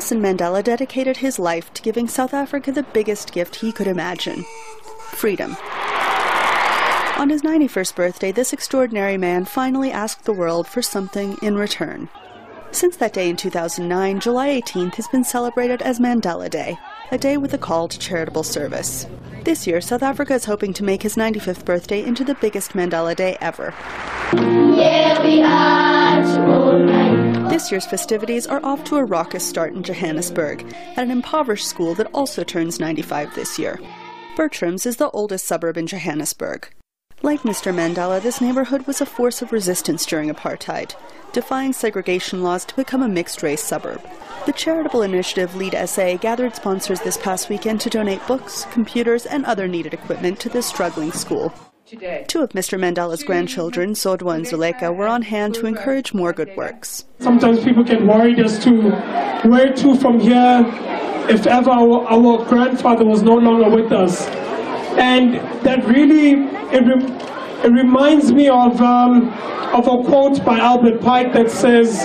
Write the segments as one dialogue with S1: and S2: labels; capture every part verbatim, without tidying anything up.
S1: Nelson Mandela dedicated his life to giving South Africa the biggest gift he could imagine: freedom. On his ninety-first birthday, this extraordinary man finally asked the world for something in return. Since that day in two thousand nine, July eighteenth has been celebrated as Mandela Day, a day with a call to charitable service. This year, South Africa is hoping to make his ninety-fifth birthday into the biggest Mandela Day ever. Yeah, we are tonight. This year's festivities are off to a raucous start in Johannesburg, at an impoverished school that also turns ninety-five this year. Bertram's is the oldest suburb in Johannesburg. Like Mister Mandela, this neighborhood was a force of resistance during apartheid, defying segregation laws to become a mixed-race suburb. The charitable initiative Lead S A gathered sponsors this past weekend to donate books, computers, and other needed equipment to this struggling school. Two of Mister Mandela's grandchildren, Zodwa and Zuleka, were on hand to encourage more good works.
S2: Sometimes people get worried as to where to from here if ever our, our grandfather was no longer with us. And that really, it, re- it reminds me of, um, of a quote by Albert Pike that says,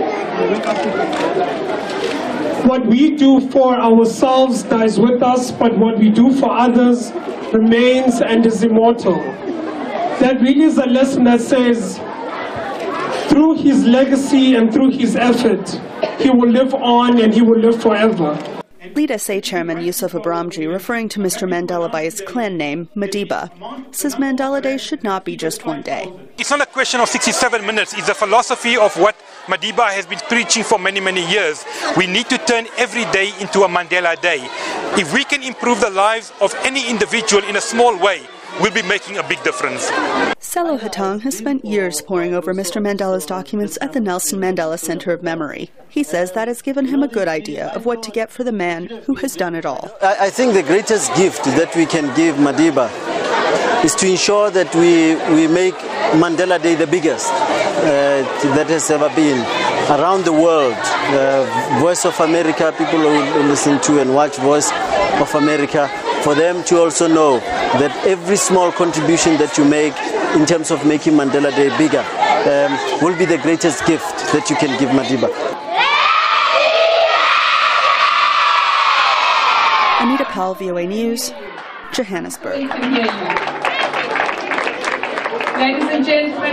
S2: "What we do for ourselves dies with us, but what we do for others remains and is immortal." That really is a lesson that says, through his legacy and through his effort, he will live on and he will live forever.
S1: Lead S A chairman Yusuf Abramji, referring to Mister Mandela by his clan name, Madiba, says Mandela Day should not be just one day.
S3: It's not a question of sixty-seven minutes. It's a philosophy of what Madiba has been preaching for many, many years. We need to turn every day into a Mandela Day. If we can improve the lives of any individual in a small way, we'll be making a big difference.
S1: Sello Hatang has spent years poring over Mister Mandela's documents at the Nelson Mandela Center of Memory. He says that has given him a good idea of what to get for the man who has done it all.
S4: I think the greatest gift that we can give Madiba is to ensure that we, we make Mandela Day the biggest uh, that has ever been around the world. Uh, Voice of America, people who listen to and watch Voice of America, for them to also know that every small contribution that you make in terms of making Mandela Day bigger um, will be the greatest gift that you can give Madiba.
S1: Anita Powell, V O A News, Johannesburg.
S5: Ladies and gentlemen.